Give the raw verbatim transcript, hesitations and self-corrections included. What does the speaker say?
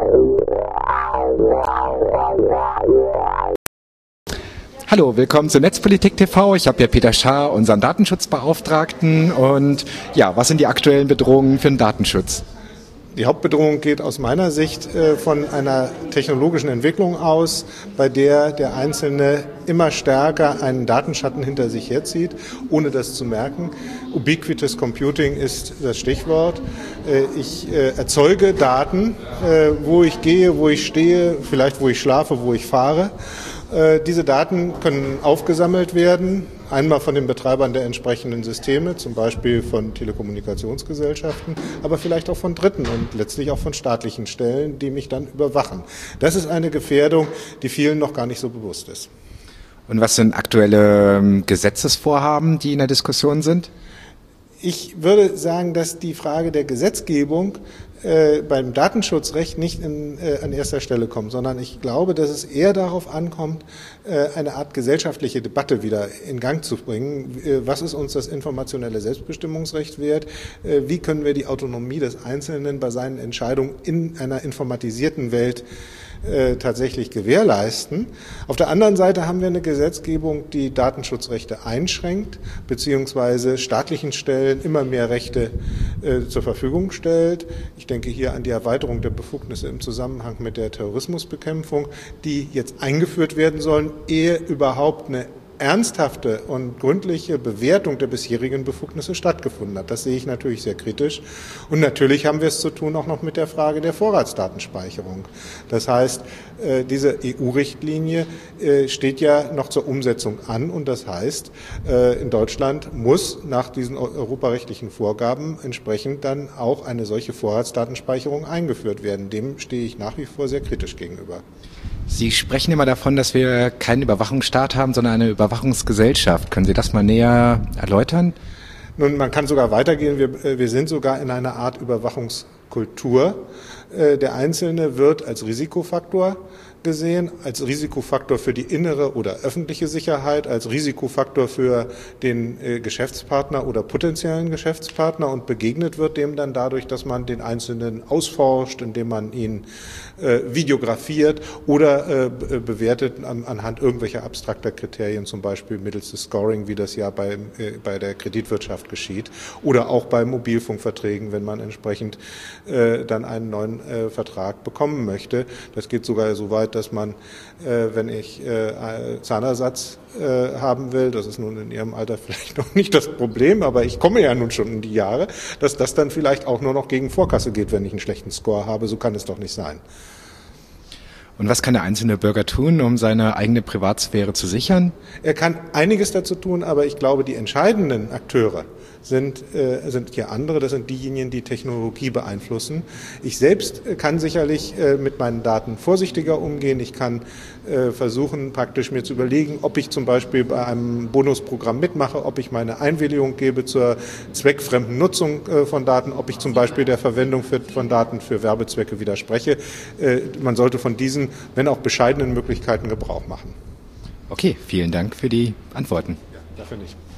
Hallo, willkommen zu Netzpolitik T V. Ich habe hier Peter Schaar, unseren Datenschutzbeauftragten. Und ja, was sind die aktuellen Bedrohungen für den Datenschutz? Die Hauptbedrohung geht aus meiner Sicht äh, von einer technologischen Entwicklung aus, bei der der Einzelne immer stärker einen Datenschatten hinter sich herzieht, ohne das zu merken. Ubiquitous Computing ist das Stichwort. Äh, ich äh, erzeuge Daten, äh, wo ich gehe, wo ich stehe, vielleicht wo ich schlafe, wo ich fahre. Äh, diese Daten können aufgesammelt werden, einmal von den Betreibern der entsprechenden Systeme, zum Beispiel von Telekommunikationsgesellschaften, aber vielleicht auch von Dritten und letztlich auch von staatlichen Stellen, die mich dann überwachen. Das ist eine Gefährdung, die vielen noch gar nicht so bewusst ist. Und was sind aktuelle Gesetzesvorhaben, die in der Diskussion sind? Ich würde sagen, dass die Frage der Gesetzgebung äh, beim Datenschutzrecht nicht in, äh, an erster Stelle kommt, sondern ich glaube, dass es eher darauf ankommt, äh, eine Art gesellschaftliche Debatte wieder in Gang zu bringen. Äh, was ist uns das informationelle Selbstbestimmungsrecht wert? Äh, wie können wir die Autonomie des Einzelnen bei seinen Entscheidungen in einer informatisierten Welt Äh, tatsächlich gewährleisten. Auf der anderen Seite haben wir eine Gesetzgebung, die Datenschutzrechte einschränkt, beziehungsweise staatlichen Stellen immer mehr Rechte äh, zur Verfügung stellt. Ich denke hier an die Erweiterung der Befugnisse im Zusammenhang mit der Terrorismusbekämpfung, die jetzt eingeführt werden sollen, ehe überhaupt eine ernsthafte und gründliche Bewertung der bisherigen Befugnisse stattgefunden hat. Das sehe ich natürlich sehr kritisch. Und natürlich haben wir es zu tun auch noch mit der Frage der Vorratsdatenspeicherung. Das heißt, diese E U-Richtlinie steht ja noch zur Umsetzung an und das heißt, in Deutschland muss nach diesen europarechtlichen Vorgaben entsprechend dann auch eine solche Vorratsdatenspeicherung eingeführt werden. Dem stehe ich nach wie vor sehr kritisch gegenüber. Sie sprechen immer davon, dass wir keinen Überwachungsstaat haben, sondern eine Überwachungsgesellschaft. Können Sie das mal näher erläutern? Nun, man kann sogar weitergehen. Wir, wir sind sogar in einer Art Überwachungskultur. Der Einzelne wird als Risikofaktor gesehen, als Risikofaktor für die innere oder öffentliche Sicherheit, als Risikofaktor für den äh, Geschäftspartner oder potenziellen Geschäftspartner und begegnet wird dem dann dadurch, dass man den Einzelnen ausforscht, indem man ihn äh, videografiert oder äh, bewertet an, anhand irgendwelcher abstrakter Kriterien, zum Beispiel mittels des Scoring, wie das ja bei, äh, bei der Kreditwirtschaft geschieht oder auch bei Mobilfunkverträgen, wenn man entsprechend äh, dann einen neuen äh, Vertrag bekommen möchte. Das geht sogar so weit, dass man, äh, wenn ich äh, Zahnersatz äh, haben will, das ist nun in Ihrem Alter vielleicht noch nicht das Problem, aber ich komme ja nun schon in die Jahre, dass das dann vielleicht auch nur noch gegen Vorkasse geht, wenn ich einen schlechten Score habe. So kann es doch nicht sein. Und was kann der einzelne Bürger tun, um seine eigene Privatsphäre zu sichern? Er kann einiges dazu tun, aber ich glaube, die entscheidenden Akteure sind, äh, sind hier andere. Das sind diejenigen, die Technologie beeinflussen. Ich selbst kann sicherlich äh, mit meinen Daten vorsichtiger umgehen. Ich kann äh, versuchen, praktisch mir zu überlegen, ob ich zum Beispiel bei einem Bonusprogramm mitmache, ob ich meine Einwilligung gebe zur zweckfremden Nutzung äh, von Daten, ob ich zum Beispiel der Verwendung für, von Daten für Werbezwecke widerspreche. Äh, man sollte von diesen, wenn auch bescheidenen Möglichkeiten Gebrauch machen. Okay, vielen Dank für die Antworten. Ja, dafür nicht.